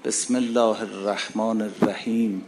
بسم الله الرحمن الرحیم.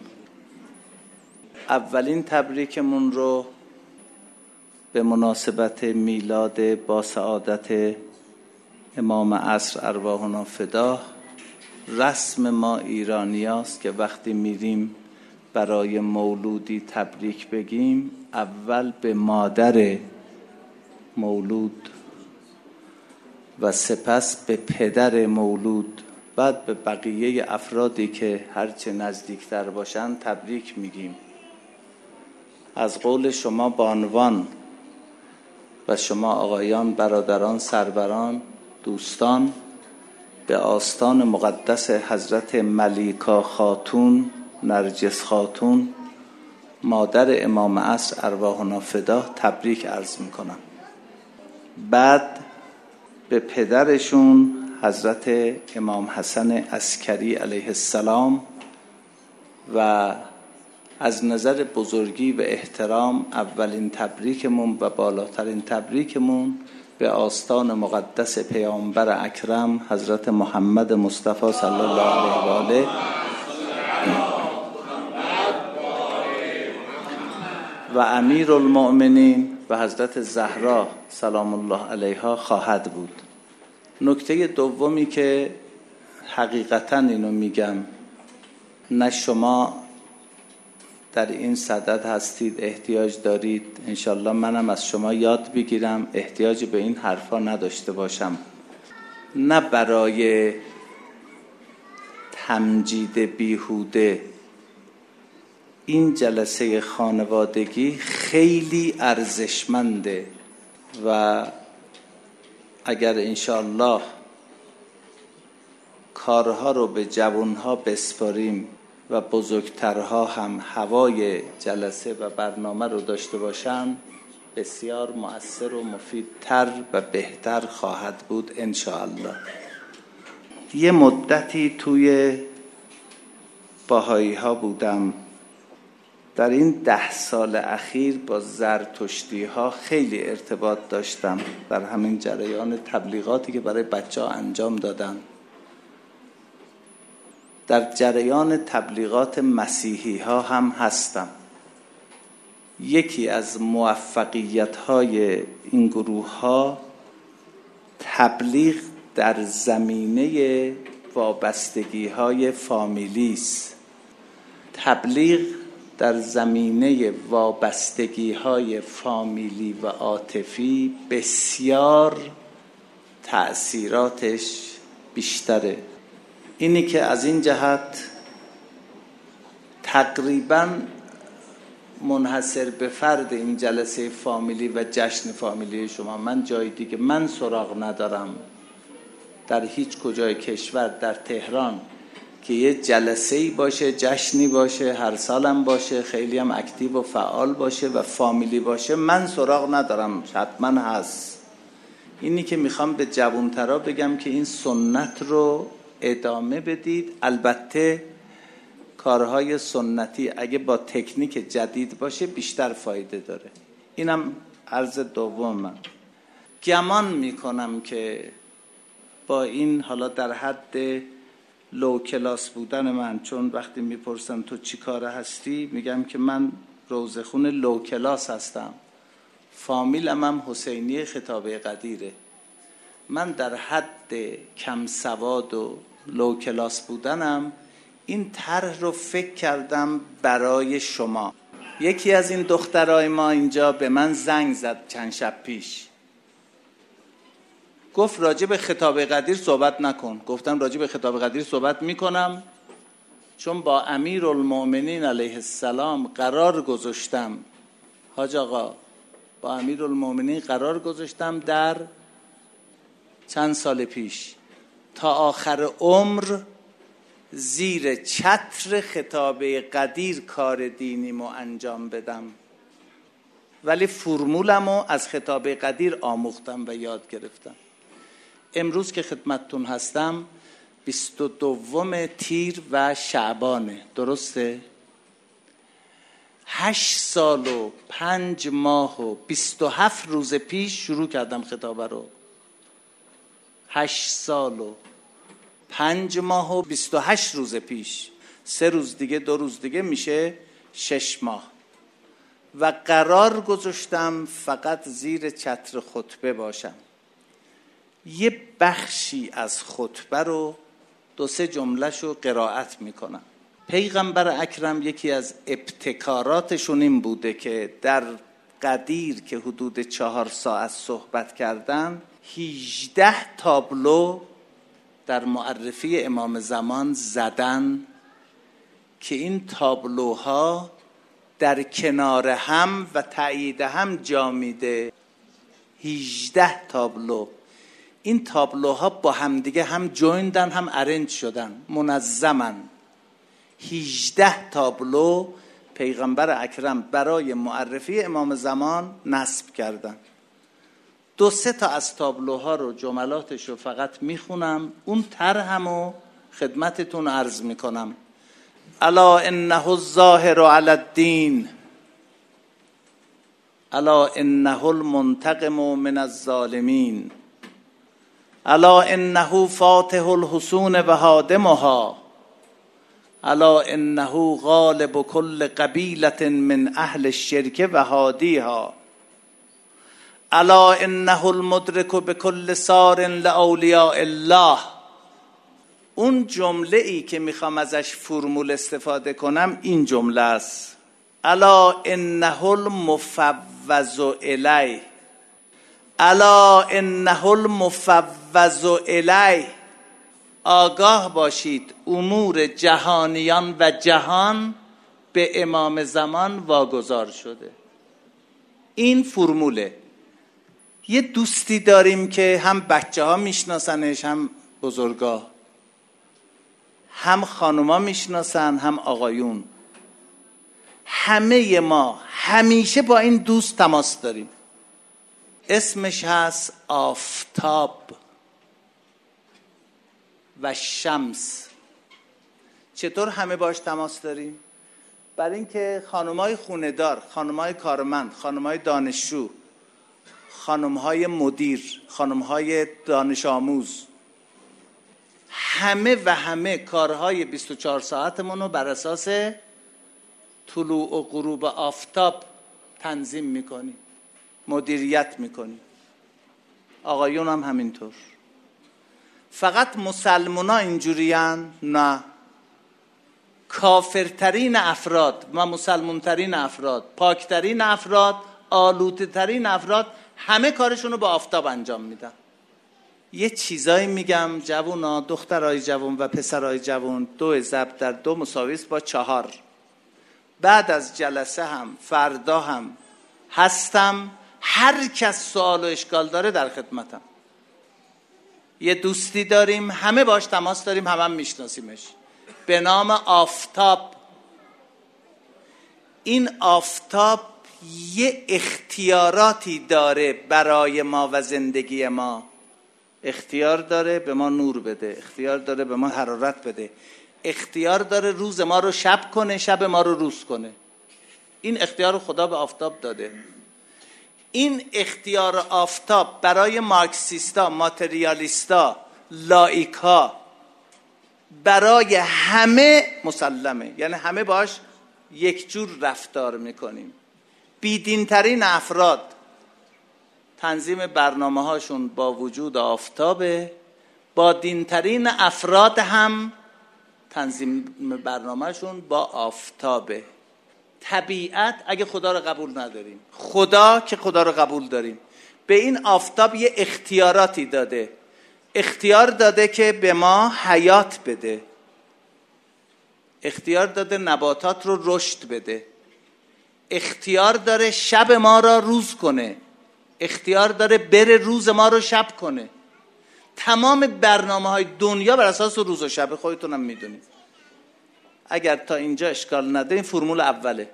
اولین تبریکمون رو به مناسبت میلاد با سعادت امام عصر ارواحنا فداه. رسم ما ایرانیاست که وقتی میریم برای مولودی تبریک بگیم، اول به مادر مولود و سپس به پدر مولود، بعد به بقیه افرادی که هرچه نزدیکتر باشن تبریک میگیم. از قول شما بانوان و شما آقایان، برادران، سروران، دوستان، به آستان مقدس حضرت ملیکا خاتون، نرجس خاتون، مادر امام عصر ارواحنا فداه تبریک عرض میکنم. بعد به پدرشون حضرت امام حسن عسکری علیه السلام و از نظر بزرگی و احترام اولین تبریکمون و بالاترین تبریکمون به آستان مقدس پیامبر اکرم حضرت محمد مصطفی صلی الله علیه و آله و امیر المؤمنین و حضرت زهرا سلام الله علیها خواهد بود. نکته دومی که حقیقتاً اینو میگم، نه شما در این صدد هستید احتیاج دارید، انشالله منم از شما یاد بگیرم احتیاج به این حرفا نداشته باشم، نه برای تمجید بیهوده. این جلسه خانوادگی خیلی ارزشمنده و اگر انشالله کارها رو به جوانها بسپاریم و بزرگترها هم هوای جلسه و برنامه رو داشته باشن، بسیار مؤثر و مفیدتر و بهتر خواهد بود انشاءالله. یه مدتی توی باهایی ها بودم. در این 10 سال اخیر با زرتشتی ها خیلی ارتباط داشتم در همین جریان تبلیغاتی که برای بچه ها انجام دادم. در جریان تبلیغات مسیحی ها هم هستم. یکی از موفقیت های این گروه ها تبلیغ در زمینه وابستگی های فامیلی است. تبلیغ در زمینه وابستگی های فامیلی و عاطفی بسیار تأثیراتش بیشتره. اینی که از این جهت تقریباً منحصر به فرد این جلسه فامیلی و جشن فامیلی شما، من جای دیگه من سراغ ندارم در هیچ کجای کشور، در تهران که یه جلسه‌ای باشه، جشنی باشه، هر سالم باشه، خیلی هم اکتیو و فعال باشه و فامیلی باشه، من سراغ ندارم. حتما هست. اینی که میخوام به جوانترا بگم که این سنت رو ادامه بدید. البته کارهای سنتی اگه با تکنیک جدید باشه بیشتر فایده داره. اینم عرض دوم. من گمان میکنم که با این حالا در حد لو کلاس بودن من، چون وقتی میپرسن تو چی کاره هستی میگم که من روزخون لو کلاس هستم، فامیلم هم حسینی خطابه قدیره. من در حد کم سواد و لو کلاس بودنم این طرح رو فکر کردم برای شما. یکی از این دخترای ما اینجا به من زنگ زد چند شب پیش، گفت راجع به خطابه قدیر صحبت نکن. گفتم راجع به خطابه قدیر صحبت میکنم، چون با امیر المؤمنین علیه السلام قرار گذاشتم. حاج آقا، با امیر المؤمنین قرار گذاشتم در چند سال پیش تا آخر عمر زیر چتر خطابه قدیر کار دینیمو انجام بدم، ولی فرمولمو از خطابه قدیر آموختم و یاد گرفتم. امروز که خدمتتون هستم 22 تیر و شعبانه، درسته؟ 8 سال و 5 ماه و 27 روز پیش شروع کردم خطابه رو. 8 سال و 5 ماه و 28 روز پیش، 3 روز دیگه 2 روز دیگه میشه 6 ماه و قرار گذاشتم فقط زیر چتر خطبه باشم. یه بخشی از خطبه رو 2-3 جمله‌شو قرائت میکنم. پیغمبر اکرم یکی از ابتکاراتشون این بوده که در قدیر که حدود 4 ساعت صحبت کردن، 18 تابلو در معرفی امام زمان زدن که این تابلوها در کنار هم و تایید هم جا میده. 18 تابلو. این تابلوها با هم دیگه هم جویندن هم ارنج شدن منظمن. 18 تابلو پیغمبر اکرم برای معرفی امام زمان نصب کردن. 2-3 تا از تابلوها رو جملاتش رو فقط میخونم، اون طرحمو خدمتتون عرض میکنم. الا انه الظاهر علی الدین، الا انه المنتقم من الظالمین، الا انه فاتح الحصون و هادمها، الا انه غالب كل قبیلة من اهل الشرک و هادیها، الا انه المدرک بكل سار لاولیاء الله. اون جمله ای که میخوام ازش فرمول استفاده کنم این جمله است: الا انه المفوض الیه، الا انه المفوض الیه. آگاه باشید امور جهانیان و جهان به امام زمان واگذار شده. این فرموله. یه دوستی داریم که هم بچه ها میشناسنش، هم بزرگا، هم خانوما میشناسن هم آقایون. همه ما همیشه با این دوست تماس داریم. اسمش هست آفتاب و شمس. چطور همه باش تماس داریم؟ برای اینکه خانمای خونه‌دار، خانمای کارمند، خانمای دانشجو، خانمهای مدیر، خانمهای دانش آموز، همه کارهای 24 ساعتمون رو بر اساس طلوع و غروب آفتاب تنظیم میکنیم، مدیریت میکنیم. آقایون هم همینطور. فقط مسلمونا اینجورین؟ نه. کافرترین افراد و مسلمونترین افراد، پاکترین افراد، آلودترین افراد، همه کارشون رو با آفتاب انجام میدن. یه چیزایی میگم جوونا، دخترای جوون و پسرای جوون، 2 ضرب در 2 مساوی است با 4. بعد از جلسه هم فردا هم هستم. هر کس سوال و اشکال داره در خدمتم. یه دوستی داریم، همه باش تماس داریم، هم میشناسیمش، به نام آفتاب. این آفتاب یه اختیاراتی داره برای ما و زندگی ما. اختیار داره به ما نور بده، اختیار داره به ما حرارت بده، اختیار داره روز ما رو شب کنه، شب ما رو روز کنه. این اختیار خدا به آفتاب داده. این اختیار آفتاب برای مارکسیستا، ماتریالیستا، لائیکا، برای همه مسلمه. یعنی همه باش یک جور رفتار میکنیم. بیدینترین افراد تنظیم برنامه هاشون با وجود آفتابه، با دینترین افراد هم تنظیم برنامهشون با آفتابه. طبیعت اگه خدا رو قبول نداریم، خدا که خدا رو قبول داریم، به این آفتاب یه اختیاراتی داده. اختیار داده که به ما حیات بده، اختیار داده نباتات رو رشد بده، اختیار داره شب ما را روز کنه، اختیار داره بره روز ما رو شب کنه. تمام برنامه‌های دنیا بر اساس روز و شب، خودتونم میدونید. اگر تا اینجا اشکال نداره، این فرمول اوله.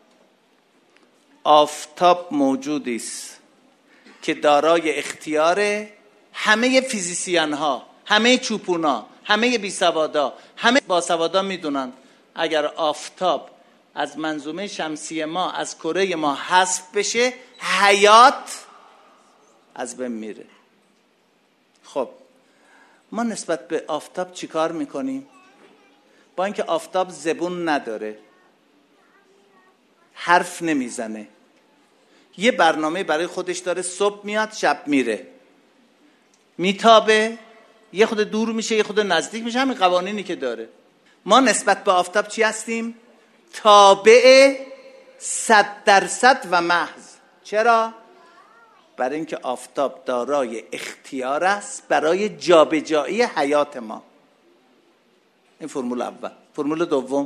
آفتاب موجودی است که دارای اختیار همه فیزیسیان ها، همه چوپونا، همه بی سوادا، همه با سوادا میدونن اگر آفتاب از منظومه شمسی ما، از کره ما حذف بشه، حیات از بین میره. خب ما نسبت به آفتاب چی کار میکنیم؟ با اینکه آفتاب زبون نداره، حرف نمیزنه، یه برنامه برای خودش داره، صبح میاد شب میره، میتابه، یه خود دور میشه یه خود نزدیک میشه، همین قوانینی که داره. ما نسبت به آفتاب چی هستیم؟ تابع 100% و محض. چرا؟ برای اینکه آفتاب دارای اختیار است برای جابجایی حیات ما. این فرمول اول. فرمول دوم،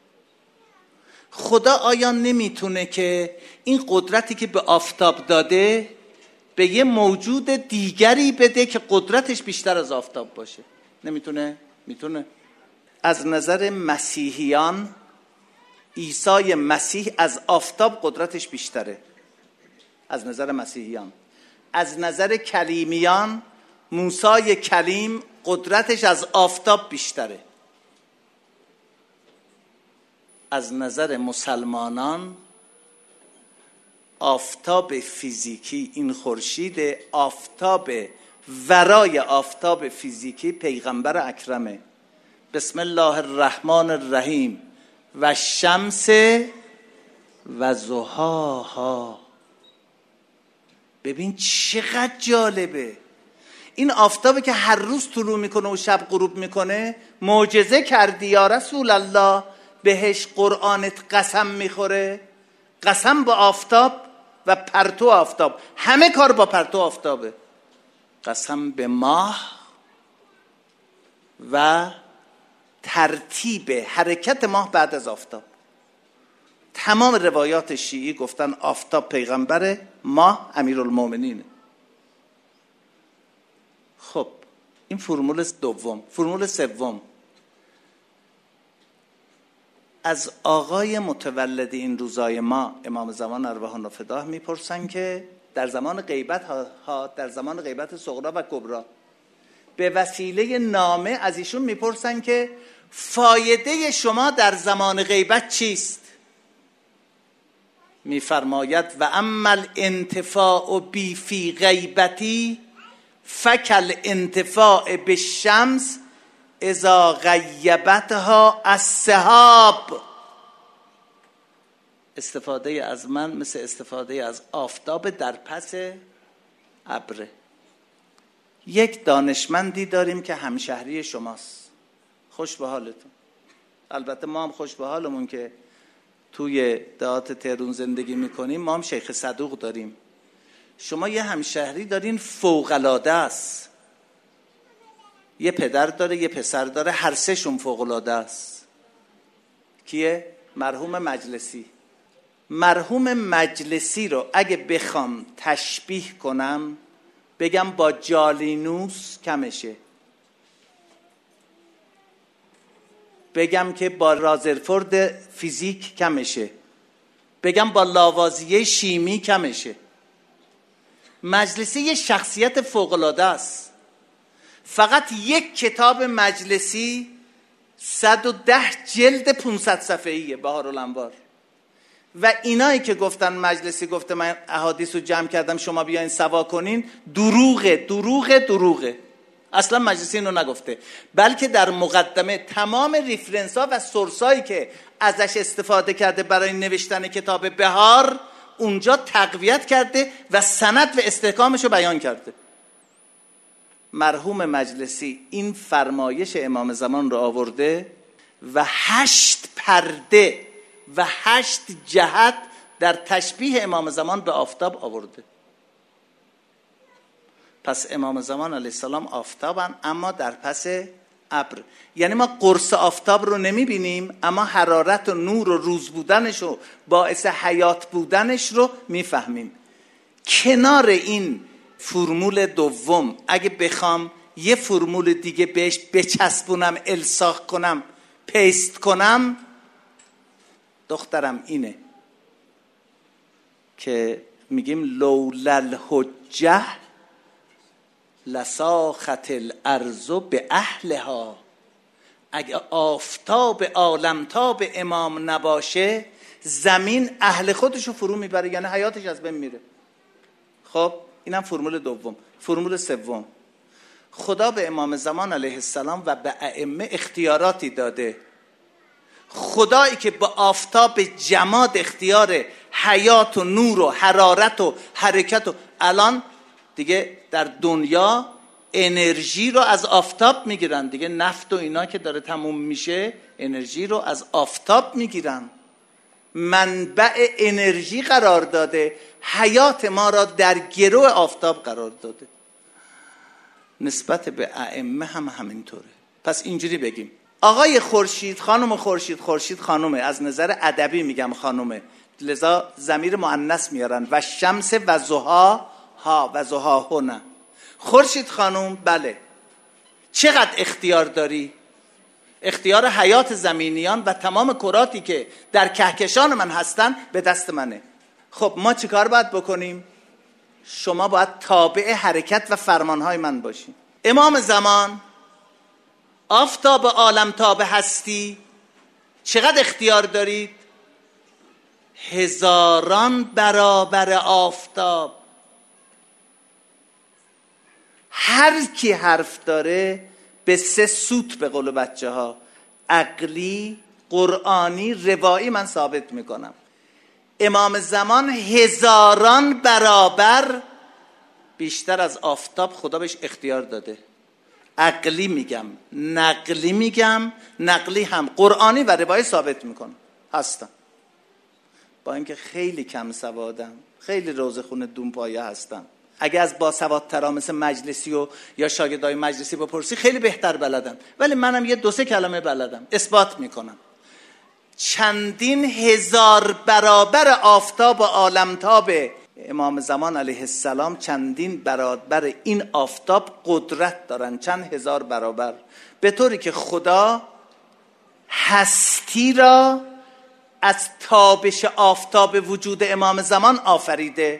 خدا آیا نمیتونه که این قدرتی که به آفتاب داده به یه موجود دیگری بده که قدرتش بیشتر از آفتاب باشه؟ نمیتونه؟ میتونه. از نظر مسیحیان عیسی مسیح از آفتاب قدرتش بیشتره، از نظر مسیحیان. از نظر کلیمیان موسی کلیم قدرتش از آفتاب بیشتره. از نظر مسلمانان آفتاب فیزیکی، این خورشید، آفتاب ورای آفتاب فیزیکی پیغمبر اکرمه. بسم الله الرحمن الرحیم و شمس و ضحاها. ببین چقدر جالبه. این آفتابی که هر روز طلوع میکنه و شب غروب میکنه، معجزه کردی یا رسول الله، بهش قرآنت قسم میخوره. قسم با آفتاب و پرتو آفتاب، همه کار با پرتو آفتابه. قسم به ماه و ترتیب حرکت ماه بعد از آفتاب. تمام روایات شیعی گفتن آفتاب پیغمبره، ماه امیرالمومنینه. خب این فرمول دوم. فرمول سوم، از آقای متولد این روزای ما امام زمان ارواح الله فداه میپرسن که در زمان غیبت ها، در زمان غیبت صغرا و کبرا، به وسیله نامه از ایشون میپرسن که فایده شما در زمان غیبت چیست؟ میفرماید و اما الانتفاع بی فی غیبتی فکل انتفاع بالشمس اذا غیبتها السحاب. استفاده از من مثل استفاده از آفتاب در پس ابر. یک دانشمندی داریم که همشهری شماست، خوش به حالتون. البته ما هم خوش به حالمون که توی دهات تهران زندگی میکنیم. ما هم شیخ صدوق داریم. شما یه همشهری دارین فوق‌العاده است، یه پدر داره یه پسر داره، هر سه شون فوق‌العاده است. کیه؟ مرحوم مجلسی. مرحوم مجلسی رو اگه بخوام تشبیه کنم بگم با جالینوس کمشه، بگم که با رازرفورد فیزیک کمشه، بگم با لاوازیه شیمی کمشه. مجلسی یه شخصیت فوق‌العاده است. فقط یک کتاب مجلسی 110 جلد 500 صفحه‌ایه، بهارالانوار. و اینایی که گفتن مجلسی گفته من احادیث رو جمع کردم شما بیاین سوا کنین، دروغه. اصلا مجلسی اینو نگفته، بلکه در مقدمه تمام ریفرنس ها و سورس هایی که ازش استفاده کرده برای نوشتن کتاب بهار اونجا تقویت کرده و سند و استحکامش رو بیان کرده. مرحوم مجلسی این فرمایش امام زمان رو آورده و 8 پرده و 8 جهت در تشبیه امام زمان به آفتاب آورده. پس امام زمان علیه السلام آفتابن، اما در پس ابر. یعنی ما قرص آفتاب رو نمیبینیم، اما حرارت و نور و روز بودنش و باعث حیات بودنش رو میفهمیم. کنار این فرمول دوم اگه بخوام یه فرمول دیگه بهش بچسبونم، الساق کنم، پیست کنم، دخترم اینه که میگیم لولا الحجه لساخت الارض به اهلها. اگه آفتاب عالمتاب امام نباشه زمین اهل خودشو فرو میبره، یعنی حیاتش از بین میره. خب اینم فرمول دوم. فرمول سوم، خدا به امام زمان علیه السلام و به ائمه اختیاراتی داده. خدایی که با آفتاب جماد اختیار حیات و نور و حرارت و حرکت و الان دیگه در دنیا انرژی رو از آفتاب میگیرن دیگه، نفت و اینا که داره تموم میشه انرژی رو از آفتاب میگیرن، منبع انرژی قرار داده، حیات ما را در گرو آفتاب قرار داده. نسبت به ائمه هم همینطوره. پس اینجوری بگیم آقای خورشید، خانم خورشید، خورشید خانومه، از نظر ادبی میگم خانومه، لذا ضمیر مؤنث میارن و شمس و ضحا ها و ضحا هنا. خورشید خانوم، بله. چقدر اختیار داری؟ اختیار حیات زمینیان و تمام کراتی که در کهکشان من هستن به دست منه. خب ما چیکار باید بکنیم؟ شما باید تابع حرکت و فرمانهای من باشی. امام زمان، آفتاب عالم تاب هستی، چقدر اختیار دارید؟ هزاران برابر آفتاب. هر کی حرف داره به 3 سوت به قول بچه ها، عقلی، قرآنی، روایی، من ثابت میکنم. امام زمان هزاران برابر بیشتر از آفتاب خدا بهش اختیار داده. عقلی میگم، نقلی میگم، نقلی هم قرآنی و روایی ثابت میکنم هستم. با اینکه خیلی کم سوادم، خیلی روزخون دونپایه هستم. اگه از باسوادترا مثل مجلسی و یا شاگردای مجلسی بپرسی خیلی بهتر بلدن، ولی منم یه 2-3 کلمه بلدم، اثبات میکنم. چندین هزار برابر آفتاب و عالمتاب امام زمان علیه السلام، چندین برابر این آفتاب قدرت دارن، چند هزار برابر، به طوری که خدا هستی را از تابش آفتاب وجود امام زمان آفریده.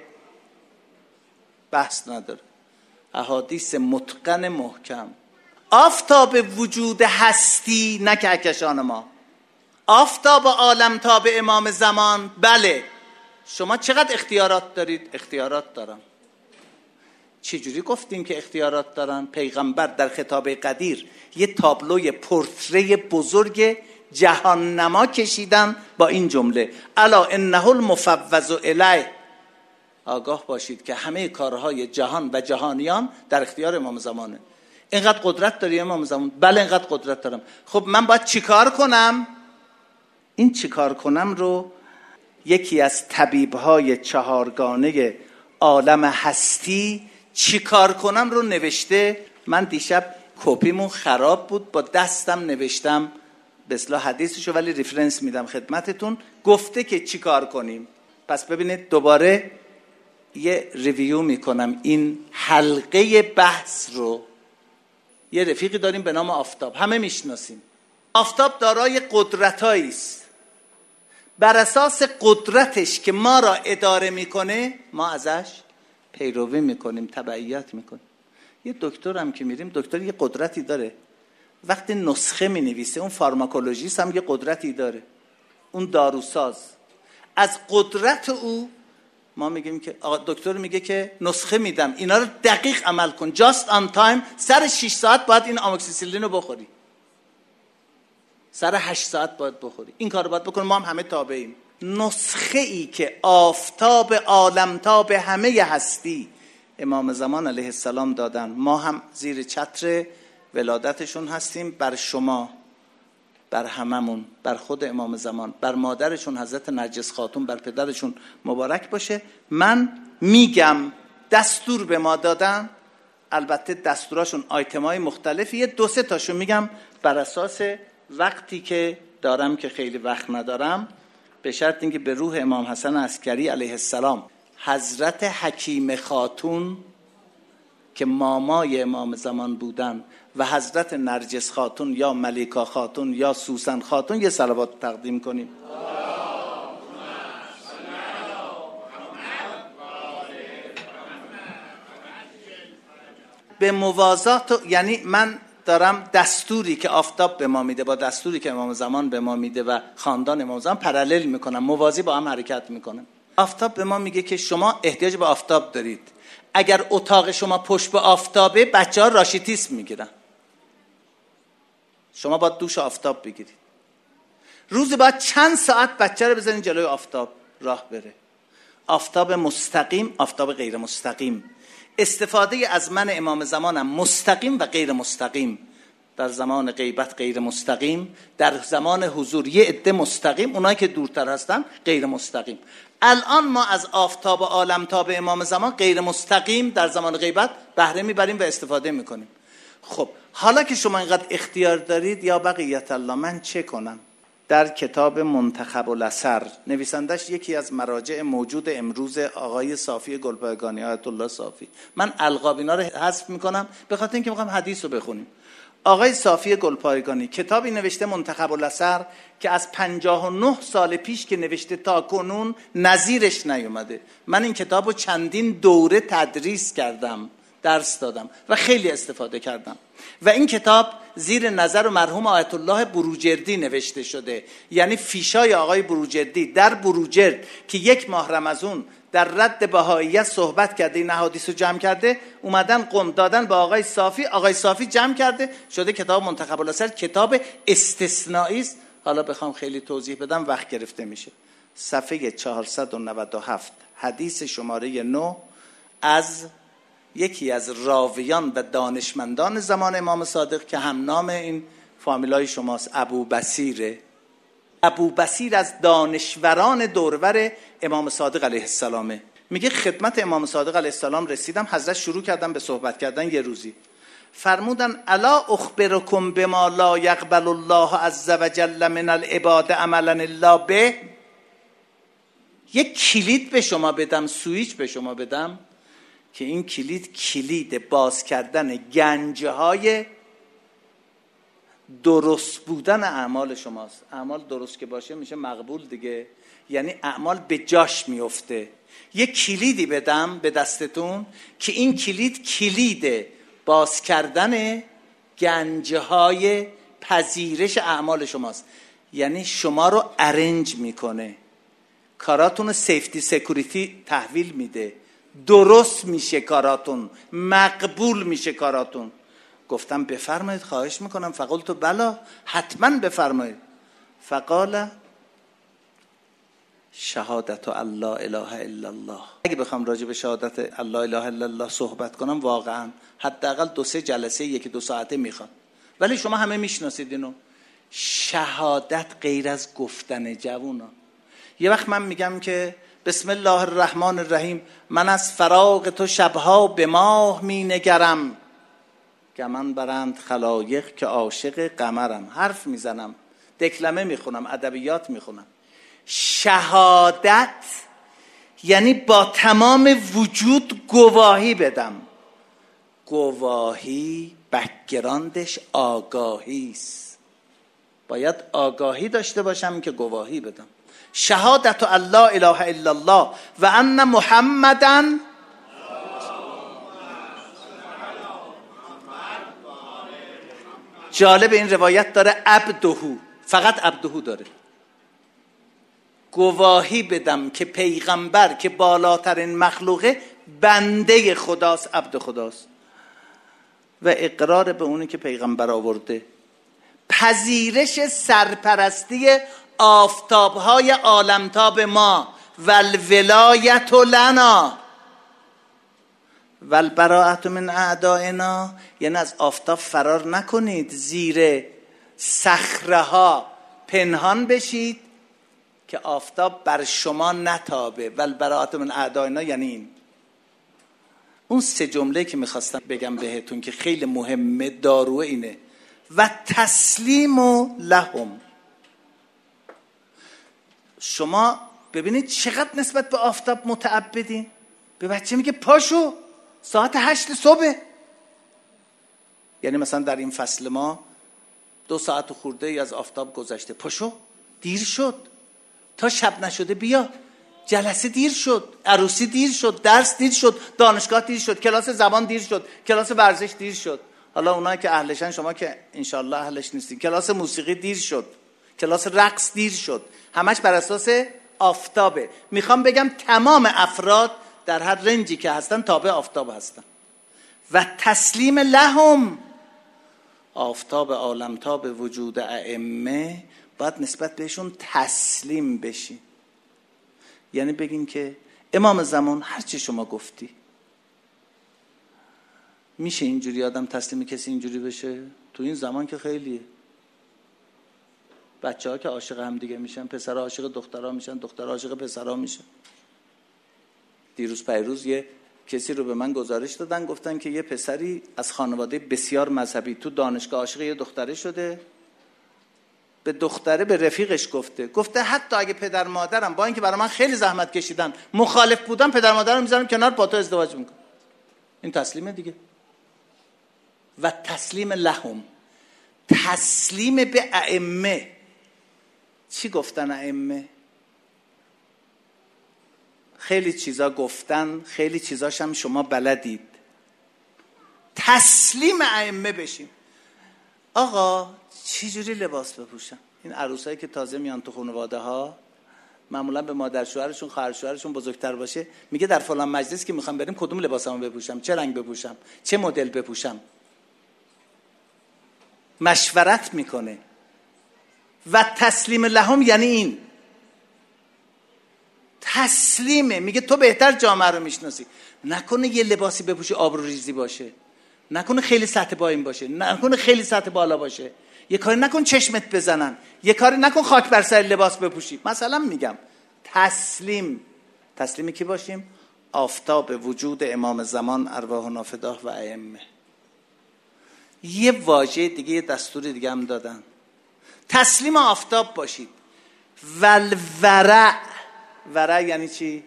بحث نداره، احادیث متقن محکم. آفتاب وجود هستی، نه کهکشان ما، آفتاب عالم تاب امام زمان، بله. شما چقدر اختیارات دارید؟ اختیارات دارم. چجوری گفتیم که اختیارات دارن؟ پیغمبر در خطاب قدیر یه تابلوی پورتری بزرگ جهان نما کشیدن با این جمله: الا انه المفوض الیه. آگاه باشید که همه کارهای جهان و جهانیان در اختیار امام زمانه. اینقدر قدرت داری امام زمان؟ بله اینقدر قدرت دارم. خب من باید چیکار کنم؟ این چیکار کنم رو یکی از طبیب‌های 4گانه عالم هستی چیکار کنم رو نوشته. من دیشب کپیمون خراب بود، با دستم نوشتم به اصطلاح حدیثشو، ولی ریفرنس میدم خدمتتون. گفته که چیکار کنیم. پس ببینید دوباره یه ریویو میکنم این حلقه بحث رو. یه رفیقی داریم به نام آفتاب، همه میشناسیم. آفتاب دارای قدرتایی است. بر اساس قدرتش که ما را اداره میکنه ما ازش پیروی میکنیم، تبعیت میکنیم. یه دکتر هم که میریم، دکتر یه قدرتی داره، وقتی نسخه مینویسه اون فارماکولوژیست هم یه قدرتی داره، اون داروساز. از قدرت او ما میگیم که دکتر میگه که نسخه میدم اینا رو دقیق عمل کن، just on time، سر 6 ساعت باید این آموکسیسیلین رو بخوری، سر 8 ساعت باید بخوری، این کار رو باید بکن. ما هم همه تابعیم. نسخه ای که آفتاب عالمتاب همه هستی امام زمان علیه السلام دادن، ما هم زیر چتر ولادتشون هستیم. بر شما، بر هممون، بر خود امام زمان، بر مادرشون حضرت نرجس خاتون، بر پدرشون مبارک باشه. من میگم دستور به ما دادن، البته دستوراشون آیتمای مختلفیه، 2-3 تاشو میگم بر اساس وقتی که دارم که خیلی وقت ندارم، به شرط اینکه به روح امام حسن عسکری علیه السلام، حضرت حکیم خاتون که مامای امام زمان بودن و حضرت نرجس خاتون یا ملیکا خاتون یا سوسن خاتون یه صلوات تقدیم کنیم. به موازات، یعنی من دارم دستوری که آفتاب به ما میده با دستوری که امام زمان به ما میده و خاندان امام زمان پرالل میکنم، موازی با هم حرکت میکنم. آفتاب به ما میگه که شما احتیاج به آفتاب دارید. اگر اتاق شما پشت به آفتابه بچه‌ها راشیتیسم میگیرن. شما باید دوش آفتاب بگیرید. روزی باید چند ساعت بچه رو بزنید جلوی آفتاب راه بره. آفتاب مستقیم، آفتاب غیر مستقیم. استفاده از من امام زمانم مستقیم و غیر مستقیم. در زمان غیبت غیر مستقیم، در زمان حضور یه عده مستقیم، اونایی که دورتر هستن غیر مستقیم. الان ما از آفتاب عالمتاب امام زمان غیر مستقیم در زمان غیبت بهره میبریم و استفاده میکنیم. خب حالا که شما اینقدر اختیار دارید، یا بقیت الله من چه کنم؟ در کتاب منتخب الاثر نویسندش یکی از مراجع موجود امروز آقای صافی گلپایگانی، آیت الله صافی. من القاب اینا رو حذف میکنم به خاطر اینکه میخوام حدیث رو بخونیم. آقای صافی گلپایگانی کتابی نوشته منتخب الاثر که از 59 سال پیش که نوشته تا کنون نظیرش نیومده. من این کتاب رو چندین دوره تدریس کردم، درس دادم و خیلی استفاده کردم. و این کتاب زیر نظر مرحوم آیت الله بروجردی نوشته شده. یعنی فیشای آقای بروجردی در بروجرد که 1 ماه رمضان در رد بهائیت صحبت کرده، این احادیث رو جمع کرده، اومدن قم دادن به آقای صافی، آقای صافی جمع کرده شده کتاب منتخب الاثر. کتاب استثنایی است. حالا بخوام خیلی توضیح بدم وقت گرفته میشه. صفحه 497 حدیث شماره 9 از یکی از راویان و دانشمندان زمان امام صادق که هم نام این فامیلای شماست، ابو بصیره. ابو بصیر از دانشوران دورور امام صادق علیه السلامه. میگه خدمت امام صادق علیه السلام رسیدم، حضرت شروع کردن به صحبت کردن. یه روزی فرمودن الا اخبرکم بما لا یقبل الله عز وجل من العباد عملا الا به. یک کلید به شما بدم، سویچ به شما بدم که این کلید باز کردن گنجهای درست بودن اعمال شماست. اعمال درست که باشه میشه مقبول دیگه، یعنی اعمال به جاش میفته. یک کلیدی بدم به دستتون که این کلید باز کردن گنجهای پذیرش اعمال شماست. یعنی شما رو ارنج میکنه، کاراتون سیفتی سکوریتی تحویل میده، درست میشه کاراتون، مقبول میشه کاراتون. گفتم بفرمایید، خواهش میکنم. فقلت بلا، حتما بفرمایید. فقال شهادت الله اله الا الله. اگه بخوام راجع به شهادت الله اله الا الله صحبت کنم واقعا حداقل 2-3 جلسه 1-2 ساعته میخواد، ولی شما همه میشناسید اینو. شهادت غیر از گفتن جوونا. یه وقت من میگم که بسم الله الرحمن الرحیم، من از فراق تو شبها به ماه می نگرم، گمان برند خلایق که عاشق قمرم. حرف میزنم، دکلمه میخونم، ادبیات میخونم. شهادت یعنی با تمام وجود گواهی بدم. گواهی بک‌گراندش آگاهی است. باید آگاهی داشته باشم که گواهی بدم. شهادت الله اله الا الله و ان محمدن. جالب این روایت داره عبدهو، فقط عبدهو داره. گواهی بدم که پیغمبر که بالاترین مخلوقه بنده خداست، عبد خداست، و اقرار به اونی که پیغمبر آورده. پذیرش سرپرستی آفتابهای عالمتاب ما والولایت لنا والبراءت من اعدائنا. یعنی از آفتاب فرار نکنید، زیر صخره ها پنهان بشید که آفتاب بر شما نتابه. والبراءت من اعدائنا یعنی این. اون 3 جمله که میخواستم بگم بهتون که خیلی مهمه، داروه اینه: و تسلیم لهم. شما ببینید چقدر نسبت به آفتاب متعبدین. به بچه میگه پاشو ساعت 8 صبح. یعنی مثلا در این فصل ما 2 ساعت خورده ای از آفتاب گذشته، پاشو، دیر شد، تا شب نشده بیا، جلسه دیر شد، عروسی دیر شد، درس دیر شد، دانشگاه دیر شد، کلاس زبان دیر شد، کلاس ورزش دیر شد. حالا اونایی که اهلشن، شما که انشالله اهلش نیستین، کلاس موسیقی دیر شد، کلاس رقص دیر شد. همش بر اساس آفتابه. میخوام بگم تمام افراد در هر رنجی که هستن تابع آفتاب هستن. و تسلیم لهم، آفتاب عالمتاب وجود ائمه باید نسبت بهشون تسلیم بشین. یعنی بگین که امام زمان هر چی شما گفتی. میشه اینجوری آدم تسلیم کسی اینجوری بشه؟ تو این زمان که خیلیه. بچه ها که عاشق هم دیگه میشن، پسرها عاشق دخترها میشن، دخترها عاشق پسرها میشن. دیروز پیروز یه کسی رو به من گزارش دادن، گفتن که یه پسری از خانواده بسیار مذهبی تو دانشگاه عاشق یه دختره شده. به دختره، به رفیقش گفته حتی اگه پدر مادرم با اینکه برای من خیلی زحمت کشیدن مخالف بودن، پدر مادرم میذارم کنار، با تو ازدواج میکنم. این تسلیمه دیگه. و تسلیم لهم، تسلیم به ائمه. چی گفتن ائمه؟ خیلی چیزا گفتن، خیلی چیزاش هم شما بلدید. تسلیم ائمه بشیم. آقا چی جوری لباس بپوشم؟ این عروسایی که تازه میان تو خانواده ها معمولا به مادر شوهرشون، خواهر شوهرشون بزرگتر باشه، میگه در فلان مجلس که میخوام بریم کدوم لباسامو بپوشم، چه رنگ بپوشم، چه مدل بپوشم، مشورت میکنه. و تسلیم لهم یعنی این تسلیمه. میگه تو بهتر جامعه رو میشناسی، نکنه یه لباسی بپوشی آبروریزی باشه، نکنه خیلی سطح پایین باشه، نکنه خیلی سطح بالا باشه، یه کاری نکن چشمت بزنن، یه کاری نکن خاک بر سر لباس بپوشی. مثلا میگم تسلیم کی باشیم؟ آفتاب وجود امام زمان ارواحنا فداه و ائمه. یه واژه دیگه، یه دستور دیگه هم دادن، تسلیم آفتاب باشید. والورع، ورع یعنی چی؟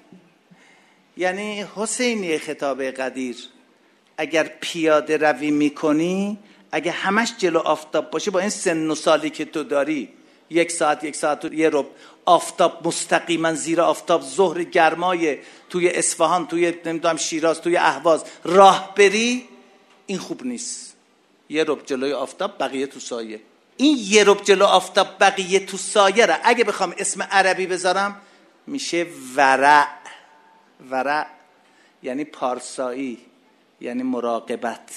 یعنی حسینی خطاب قدیر، اگر پیاده روی میکنی، اگه همش جلو آفتاب باشه، با این سن و سالی که تو داری، 1 ساعت 1 ساعت و یه ربع آفتاب مستقیما زیر آفتاب، ظهر گرمای توی اصفهان، توی نمیدونم شیراز، توی اهواز راه بری، این خوب نیست. 1 ربع جلوی آفتاب، بقیه تو سایه. این 1 ربع جلو آفتاب بقیه تو سایه را اگه بخوام اسم عربی بذارم میشه ورع. ورع یعنی پارسایی، یعنی مراقبت،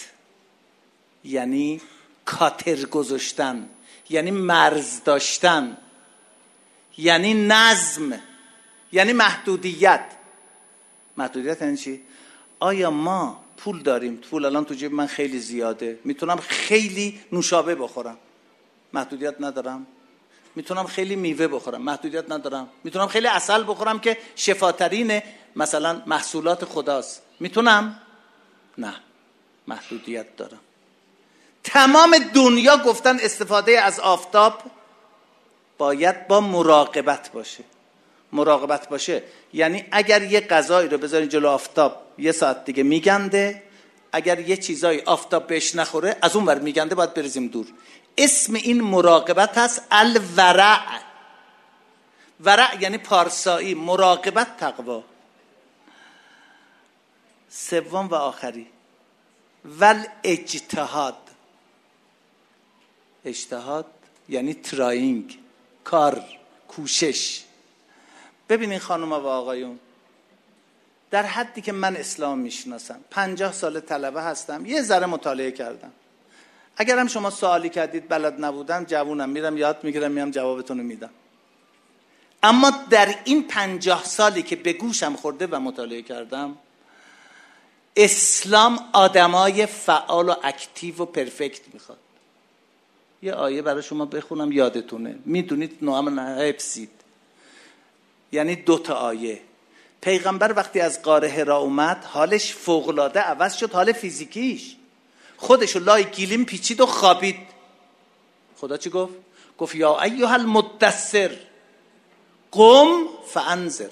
یعنی کاتر گذاشتن، یعنی مرز داشتن، یعنی نظم، یعنی محدودیت. محدودیت یعنی چی؟ آیا ما پول داریم؟ پول الان تو جیب من خیلی زیاده، میتونم خیلی نوشابه بخورم، محدودیت ندارم. میتونم خیلی میوه بخورم، محدودیت ندارم. میتونم خیلی عسل بخورم که شفاترین مثلا محصولات خداست، میتونم؟ نه، محدودیت دارم. تمام دنیا گفتن استفاده از آفتاب باید با مراقبت باشه. مراقبت باشه یعنی اگر یه غذایی رو بذارین جلو آفتاب 1 ساعت دیگه میگنده، اگر یه چیزایی آفتاب بهش نخوره از اون ور میگنده، باید بریزیم دور. اسم این مراقبت هست الورع. ورع یعنی پارسایی، مراقبت، تقوا. 3 و آخری والاجتهاد. اجتهاد یعنی تراینگ، کار، کوشش. ببینین خانوما و آقایون، در حدی که من اسلام میشناسم، 50 سال طلبه هستم، یه ذره مطالعه کردم. اگرم شما سوالی کردید بلد نبودم، جوونم، میرم یاد میگیرم، میام جوابتون رو میدم. اما در این 50 سالی که به گوشم خورده و مطالعه کردم، اسلام آدمای فعال و اکتیو و پرفکت میخواد. یه آیه برای شما بخونم یادتونه، میدونید نوام حفظید. یعنی 2 تا آیه. پیغمبر وقتی از غار حرا اومد، حالش فوق‌العاده عوض شد، حال فیزیکیش. خودشو لای گیلیم پیچید و خوابید. خدا چی گفت؟ گفت یا ایها المدثر قم فانذر.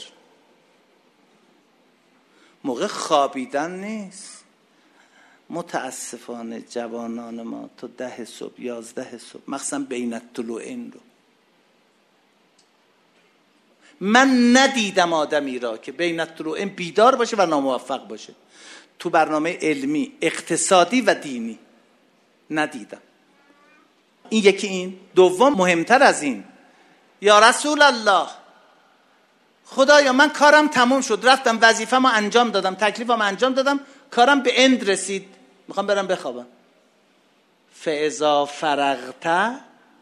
موقع خوابیدن نیست. متاسفانه جوانان ما تو 10 صبح 11 صبح مخصوصا بین الطلوعین رو، من ندیدم آدمی را که بین الطلوعین بیدار باشه و ناموفق باشه تو برنامه علمی، اقتصادی و دینی. ندیدم. این یکی. این دوم مهمتر از این، یا رسول الله، خدایا من کارم تموم شد، رفتم وظیفه‌مو انجام دادم، تکلیفم انجام دادم، کارم به اند رسید، میخوام برم بخوابم. فاذا فرغت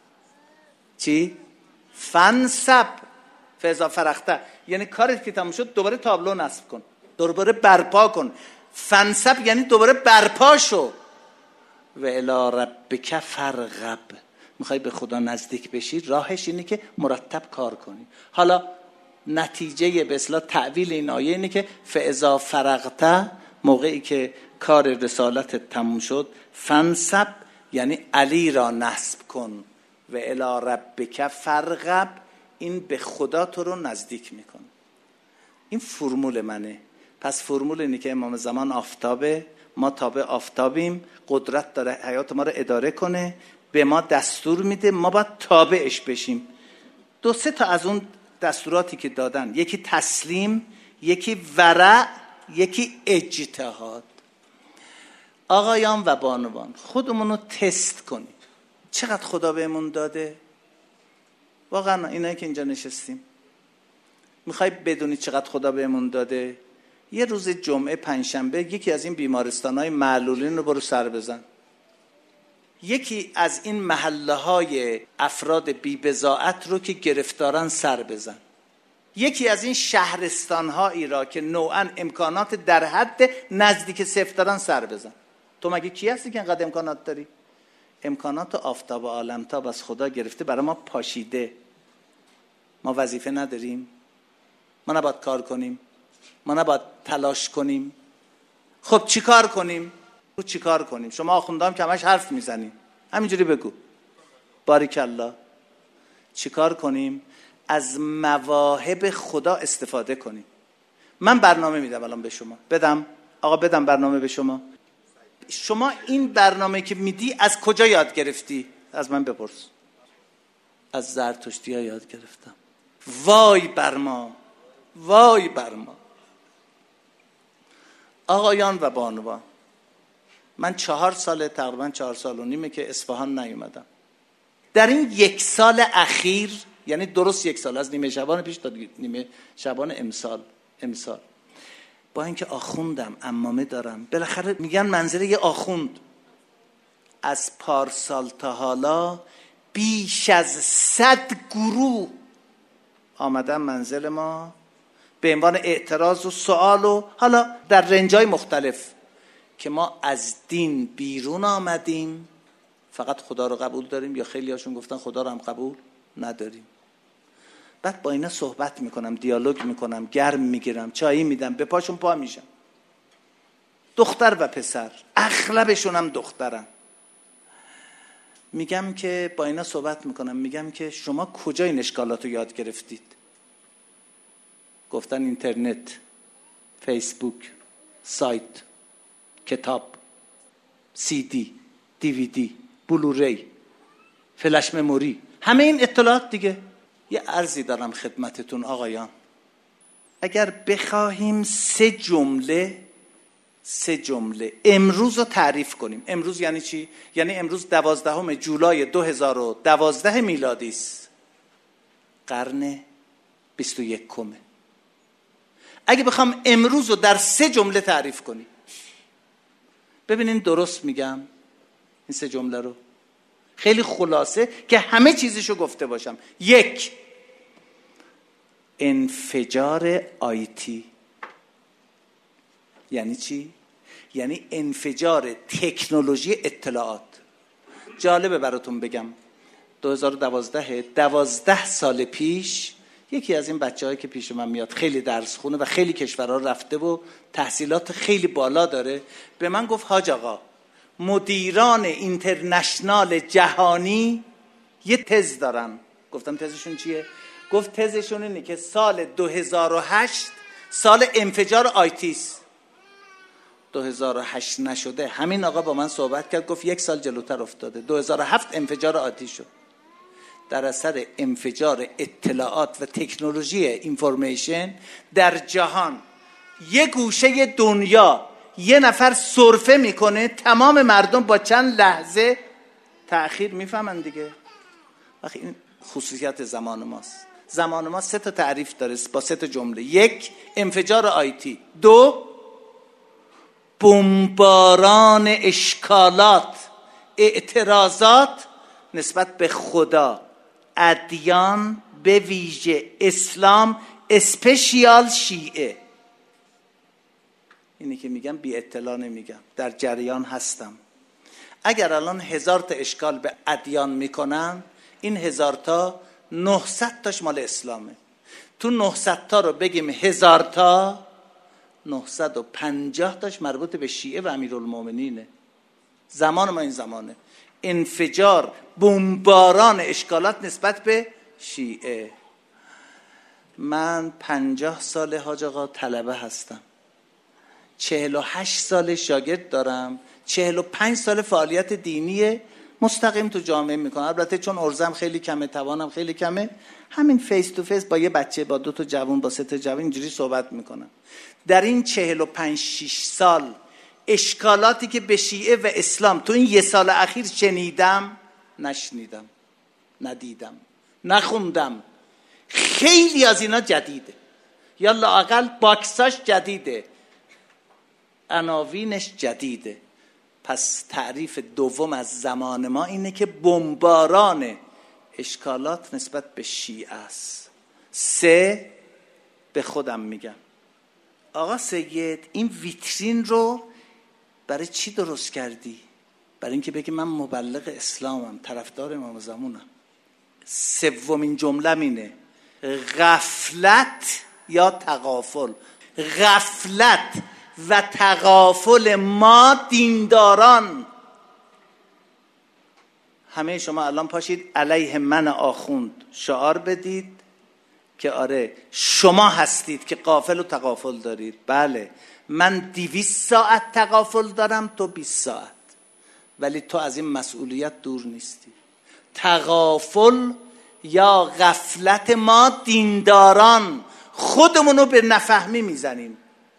چی؟ فانصب. فاذا فرغت یعنی کارت که تموم شد دوباره تابلو نصب کن، دوباره برپا کن. فانصب یعنی دوباره برپا شو. و الی ربک فرغب، میخوای به خدا نزدیک بشی راهش اینه که مرتب کار کنی. حالا نتیجه به اصطلاح تعویل این آیه اینه که فاذا فرغت، موقعی که کار رسالت تموم شد، فانصب یعنی علی را نصب کن، و الی ربک فرغب، این به خدا تو رو نزدیک میکن. این فرمول منه. پس فرمول اینه که امام زمان آفتابه، ما تابع آفتابیم، قدرت داره حیات ما رو اداره کنه، به ما دستور میده، ما باید تابعش بشیم. 2-3 تا از اون دستوراتی که دادن، یکی تسلیم، یکی ورع، یکی اجتهاد. آقایان و بانوان خودمون رو تست کنیم، چقدر خدا بهمون داده؟ واقعا اینایی که اینجا نشستیم میخوای بدونی چقدر خدا بهمون داده؟ یه روز جمعه پنجشنبه یکی از این بیمارستان‌های معلولین رو برو سر بزن، یکی از این محله‌های افراد بی‌بضاعت رو که گرفتارن سر بزن، یکی از این شهرستان‌هایی را که نوعاً امکانات در حد نزدیک صفر دارن سر بزن. تو مگه کی هستی که اینقدر امکانات داری؟ امکانات آفتاب و عالمتاب از خدا گرفته برای ما پاشیده. ما وظیفه نداریم؟ ما نباید کار کنیم؟ ما نباید تلاش کنیم؟ خب چی کار کنیم؟ چی کار کنیم؟ شما آخوندام که همش حرف میزنیم، همینجوری بگو. باریکالله. چی کار کنیم؟ از مواهب خدا استفاده کنیم. من برنامه میدم الان به شما. بدم آقا، بدم برنامه به شما. شما این برنامه که میدی از کجا یاد گرفتی؟ از من بپرس. از زرتشتی ها یاد گرفتم. وای بر ما، وای بر ما. آقایان و بانوان، من 4 سال، تقریبا 4 سال و نیمه که اصفهان نیومدم. در این 1 سال اخیر، یعنی درست 1 سال، از نیمه شعبان پیش تا نیمه شعبان امسال، با اینکه آخوندم، عمامه دارم، بالاخره میگن منزل یه آخوند، از پارسال تا حالا بیش از 100 گروه آمدن منزل ما به عنوان اعتراض و سوال و حالا در رنجای مختلف که ما از دین بیرون آمدیم، فقط خدا رو قبول داریم، یا خیلی هاشون گفتن خدا رو هم قبول نداریم. بعد با اینا صحبت میکنم، دیالوگ میکنم، گرم میگیرم، چایی میدم، به پاشون پا میشم. دختر و پسر، اغلبشون هم دخترن. میگم که با اینا صحبت میکنم، میگم که شما کجا این اشکالات رو یاد گرفتید؟ گفتن اینترنت، فیسبوک، سایت، کتاب، CD، DVD، بلوری، فلش مموری، همه این اطلاعات دیگه. یه عرضی دارم خدمتتون آقایان، اگر بخواهیم 3 جمله امروز رو تعریف کنیم. امروز یعنی چی؟ یعنی امروز 12 جولای 2012 میلادی است، قرن 21. اگه بخوام امروز رو در 3 جمله تعریف کنیم، ببینین درست میگم این 3 جمله رو؟ خیلی خلاصه که همه چیزشو گفته باشم. 1. انفجار آیتی. یعنی چی؟ یعنی انفجار تکنولوژی اطلاعات. جالبه براتون بگم، 12 سال پیش یکی از این بچه‌هایی که پیش من میاد، خیلی درس خونه و خیلی کشورها رفته و تحصیلات خیلی بالا داره، به من گفت حاج آقا، مدیران اینترنشنال جهانی یه تز دارن. گفتم تزشون چیه؟ گفت تزشون اینه که سال 2008 سال انفجار آیتی است. 2008 نشده. همین آقا با من صحبت کرد، گفت 1 سال جلوتر افتاده. 2007 انفجار آیتی شد. در اثر انفجار اطلاعات و تکنولوژی اینفورمیشن در جهان، یه گوشه دنیا یه نفر سرفه میکنه، تمام مردم با چند لحظه تأخیر میفهمن دیگه. وقتی این خصوصیت زمان ماست. زمان ما 3 تا تعریف داره با 3 تا جمله. 1 انفجار آیتی، 2 بمباران اشکالات، اعتراضات نسبت به خدا، ادیان به ویژه اسلام، اسپشیال شیعه. اینی که میگم بی اطلاع نمیگم، در جریان هستم. اگر الان 1000 تا اشکال به ادیان میکنن، این 1000 تا 900 تاش مال اسلامه. تو 900 تا رو بگیم 1000 تا، 950 تاش مربوط به شیعه و امیرالمومنینه. زمان ما این زمانه، انفجار بمباران اشکالات نسبت به شیعه. من 50 سال حاج آقا طلبه هستم، 48 سال شاگرد دارم، 45 سال فعالیت دینی مستقیم تو جامعه میکنم. البته چون ارزم خیلی کمه، توانم خیلی کمه، همین فیس تو فیس با یه بچه، با 2 تا جوان، با 3 تا جوان اینجوری صحبت میکنم. در این 45-6 سال اشکالاتی که به شیعه و اسلام تو این 1 سال اخیر شنیدم، نشنیدم، ندیدم، نخوندم. خیلی از اینا جدیده، یا لااقل باکساش جدیده، عناوینش جدیده. پس تعریف دوم از زمان ما اینه که بمباران اشکالات نسبت به شیعه است. 3 به خودم میگم آقا سید این ویترین رو برای چی درست کردی؟ برای اینکه بگی من مبلغ اسلامم، طرفدار امام زمانم. 3مین جمله اینه، غفلت یا تغافل. غفلت و تغافل ما دینداران. همه شما الان پاشید علیه من آخوند شعار بدید که آره شما هستید که غافل و تغافل دارید. بله، من 200 ساعت تغافل دارم، تو 20 ساعت، ولی تو از این مسئولیت دور نیستی. تغافل یا غفلت ما دینداران خودمونو به نفهمی میزنیم.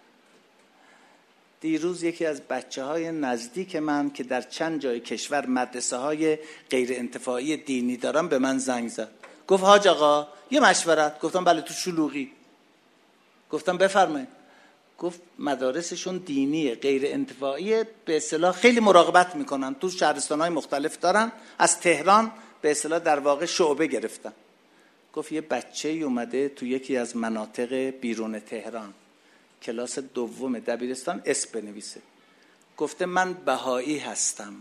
دیروز یکی از بچه‌های نزدیک من که در چند جای کشور مدرسه‌های غیر انتفاعی دینی دارن به من زنگ زد، گفت حاج آقا یه مشورت. گفتم بله تو شلوغی. گفتم بفرمایید. گفت مدارسشون دینیه، غیر انتفاعی، به اصطلاح خیلی مراقبت میکنن، تو شهرستان‌های مختلف دارن، از تهران به اصطلاح در واقع شعبه گرفتن. گفت یه بچه‌ای اومده تو یکی از مناطق بیرون تهران، کلاس 2 دبیرستان، اسم بنویسه. گفته من بهایی هستم،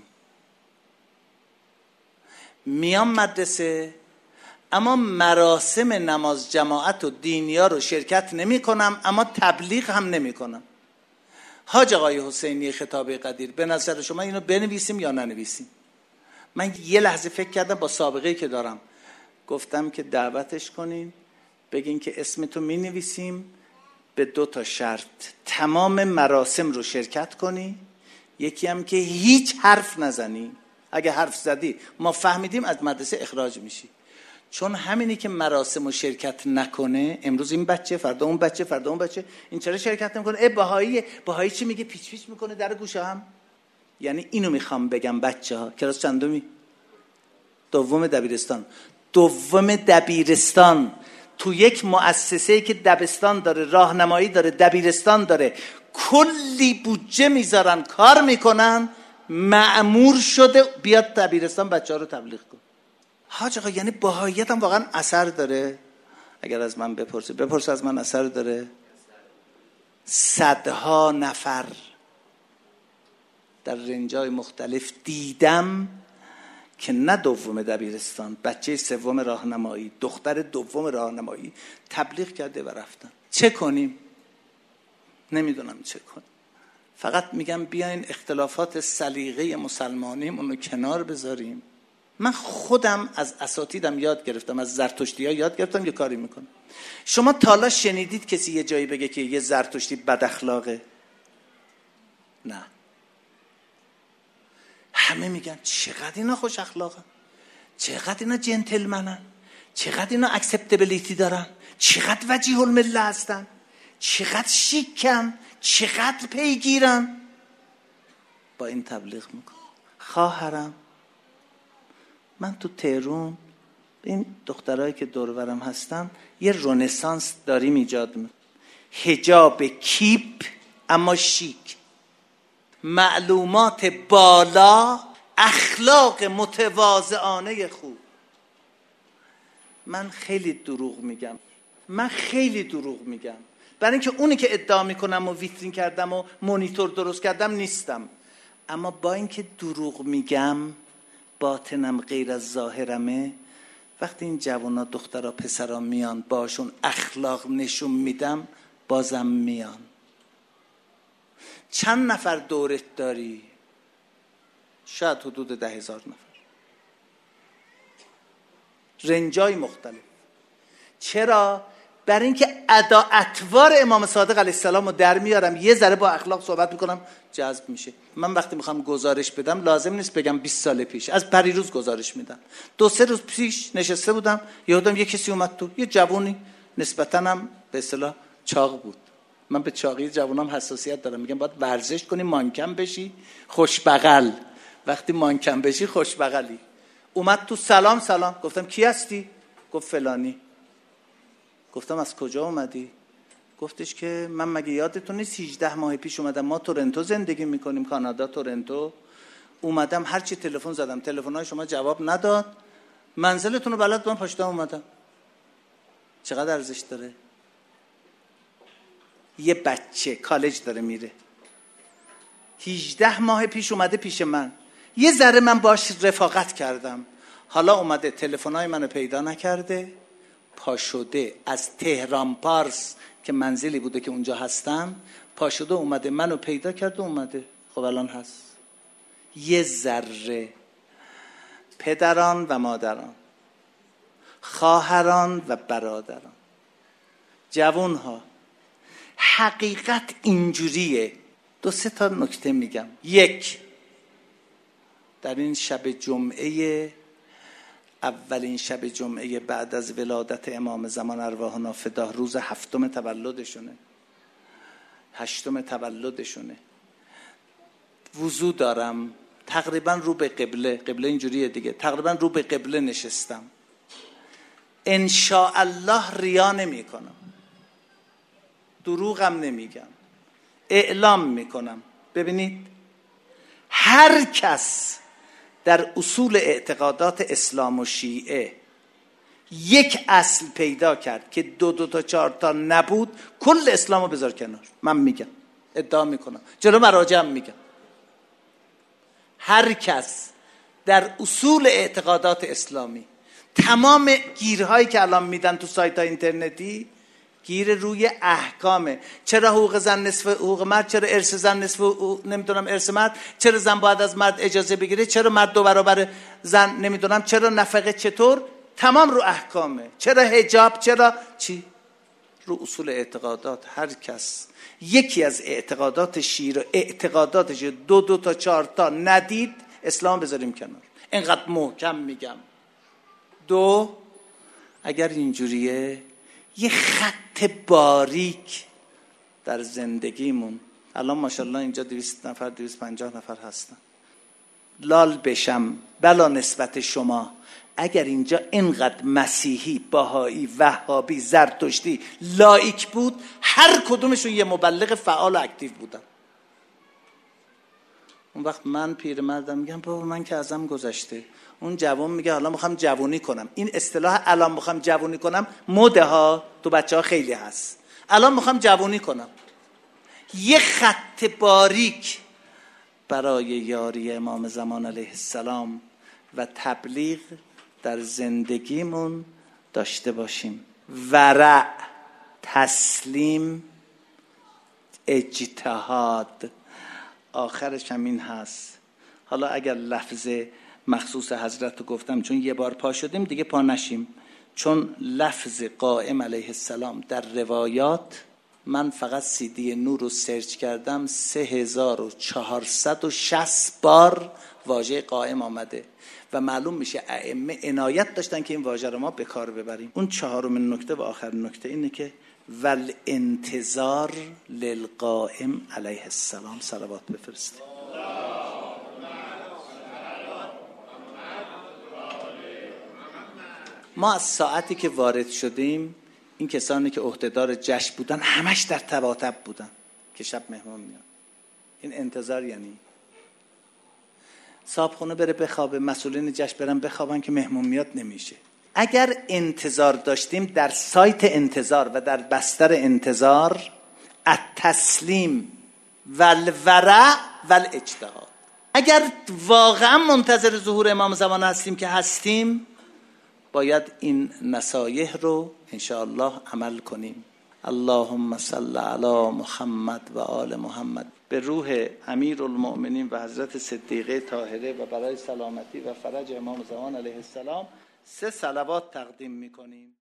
میام مدرسه اما مراسم نماز جماعت و دینیا رو شرکت نمی کنم، اما تبلیغ هم نمی کنم. حاج آقای حسینی خطابه قدیر، به نظر شما اینو بنویسیم یا ننویسیم؟ من یه لحظه فکر کردم با سابقه‌ای که دارم، گفتم که دعوتش کنین، بگین که اسمتو می نویسیم به 2 تا شرط: تمام مراسم رو شرکت کنی، یکی هم که هیچ حرف نزنی. اگه حرف زدی ما فهمیدیم از مدرسه اخراج میشی. چون همینی که مراسم رو شرکت نکنه، امروز این بچه، فردا اون بچه، فردا اون بچه، این چرا شرکت نمیکنه؟ بهایی چی میگه؟ پیچ پیچ میکنه در گوشه هم. یعنی اینو میخوام بگم بچه‌ها، کلاس چندمی؟ 2 دبیرستان. 2 دبیرستان تو یک مؤسسه‌ای که دبستان داره، راهنمایی داره، دبیرستان داره، کلی بودجه میذارن، کار میکنن، مأمور شده بیاد دبیرستان بچه‌ها رو تبلیغ کن. حاج آقا یعنی بهاییت هم واقعا اثر داره؟ اگر از من بپرس از من اثر داره؟ صدها نفر در رنجای مختلف دیدم که نه 2 دبیرستان، بچه 3 راهنمایی، دختر 2 راهنمایی تبلیغ کرده و رفتن. چه کنیم؟ نمیدونم چه کنیم. فقط میگم بیاین اختلافات سلیقه مسلمانیمون رو کنار بذاریم. من خودم از اساتیدم یاد گرفتم، از زرتشتی‌ها یاد گرفتم یه کاری میکنم. شما تا حالا شنیدید کسی یه جایی بگه که یه زرتشتی بد اخلاقه؟ نه. همه میگن چقدر اینا خوش اخلاقن، چقدر اینا جنتلمنن، چقدر اینا اکسپتبلیتی دارن، چقدر وجیه المله هستن، چقدر شیکن، چقدر پیگیرن. با این تبلیغ میکنم. خواهرم من تو تهران این دخترایی که دور برم هستن یه رنسانس داریم ایجاد می‌کنیم. حجاب کیپ اما شیک، معلومات بالا، اخلاق متواضعانه خوب. من خیلی دروغ میگم برای اینکه اونی که ادعا میکنم و ویترین کردم و مونیتور درست کردم نیستم. اما با اینکه دروغ میگم باطنم غیر از ظاهرمه. وقتی این جوانا دخترا پسرا میان باشون اخلاق نشون میدم بازم میان. چند نفر دورت داری؟ شاید حدود 10,000 نفر، رنجای مختلف. چرا؟ برای اینکه اطوار امام صادق علیه السلام رو در میارم، یه ذره با اخلاق صحبت میکنم، جذب میشه. من وقتی میخوام گزارش بدم لازم نیست بگم 20 سال پیش، از پریروز گزارش میدم. 2-3 روز پیش نشسته بودم یادم یه کسی اومد تو، یه جوونی نسبتاً هم به اصطلاح چاق بود. من به چاقی جوونام حساسیت دارم، میگم باید ورزش کنی مانکن بشی خوشبغل. وقتی مانکن بشی خوشبغلی. اومد تو، سلام. گفتم کی هستی؟ گفت فلانی. گفتم از کجا اومدی؟ گفتش که من مگه یادتون نیست 18 ماه پیش اومدم، ما تورنتو زندگی میکنیم، کانادا تورنتو. اومدم هرچی تلفن زدم تلفن‌های شما جواب نداد، منزلتون رو بلد بودم پاشدم اومدم. چقدر ارزش داره؟ یه بچه کالج داره میره، 18 ماه پیش اومده پیش من، یه ذره من باش رفاقت کردم، حالا اومده تلفن‌های منو پیدا نکرده، پا شده از تهران پارس که منزلی بوده که اونجا هستم، پا شده اومده منو پیدا کرده اومده. خب الان هست. یه ذره پدران و مادران، خواهران و برادران، جوانها، حقیقت اینجوریه. 2-3 تا نکته میگم. 1، در این شب جمعه، اولین شب جمعه بعد از ولادت امام زمان ارواحنا فدا، روز 7م تولدشونه، 8م تولدشونه، وضو دارم، تقریبا رو به قبله اینجوریه دیگه، تقریبا رو به قبله نشستم. ان شاء الله ریا نمی کنم، دروغم نمیگم، اعلام میکنم. ببینید هر کس در اصول اعتقادات اسلام و شیعه یک اصل پیدا کرد که 2 تا 4 تا نبود، کل اسلامو بذار کنار. من میگم، ادعا میکنم، جلو مراجعم میگم، هر کس در اصول اعتقادات اسلامی تمام گیرهایی که الان میدن تو سایت های اینترنتی گیر روی احکامه. چرا حقوق زن نصف حقوق مرد؟ چرا ارث زن نصف نمیدونم ارث مرد؟ چرا زن باید از مرد اجازه بگیره؟ چرا مرد 2 برابر زن؟ نمیدونم چرا نفقه چطور؟ تمام رو احکامه. چرا حجاب؟ چرا چی؟ رو اصول اعتقادات. هر کس یکی از اعتقادات شیعه اعتقاداتش 2 تا 4 تا ندید، اسلام بذاریم کنار. اینقدر محکم میگم. 2، اگر اینجوریه یه خط باریک در زندگیمون، الان ماشاءالله اینجا 200 نفر 250 نفر هستن، لال بشم بلا نسبت شما، اگر اینجا اینقدر مسیحی، بهایی، وهابی، زرتشتی، لایک بود، هر کدومشون یه مبلغ فعال و اکتیو بودن. اون وقت من پیرمردم میگم بابا من که ازم گذشته. اون جوان میگه حالا میخوام جوونی کنم. این اصطلاح الان میخوام جوونی کنم مده ها، تو بچه ها خیلی هست. الان میخوام جوونی کنم. یه خط باریک برای یاری امام زمان علیه السلام و تبلیغ در زندگیمون داشته باشیم. ورع، تسلیم، اجتهاد. آخرش هم این هست. حالا اگر لفظ مخصوص حضرت رو گفتم چون یه بار پا شدیم دیگه پا نشیم، چون لفظ قائم علیه السلام در روایات، من فقط CD نور رو سرچ کردم 3460 بار واژه قائم آمده و معلوم میشه ائمه عنایت داشتن که این واژه رو ما به کار ببریم. اون 4مین نکته و آخرین نکته اینه که والانتظار للقائم علیه السلام. صلوات بفرستید. ما از ساعتی که وارد شدیم این کسانی که عهدهدار جشن بودن همش در تباتب بودن که شب مهمان میاد. این انتظار یعنی صاحبخونه بره بخوابه، مسئولین جشن برن بخوابن که مهمون میاد نمیشه. اگر انتظار داشتیم در سایت انتظار و در بستر انتظار التسلیم والورع والاجتهاد، اگر واقعا منتظر ظهور امام زمان هستیم که هستیم، باید این نصایح رو انشاءالله عمل کنیم. اللهم صل علی محمد و آل محمد. به روح امیرالمؤمنین و حضرت صدیقه طاهره و برای سلامتی و فرج امام زمان علیه السلام 3 صلوات تقدیم میکنیم.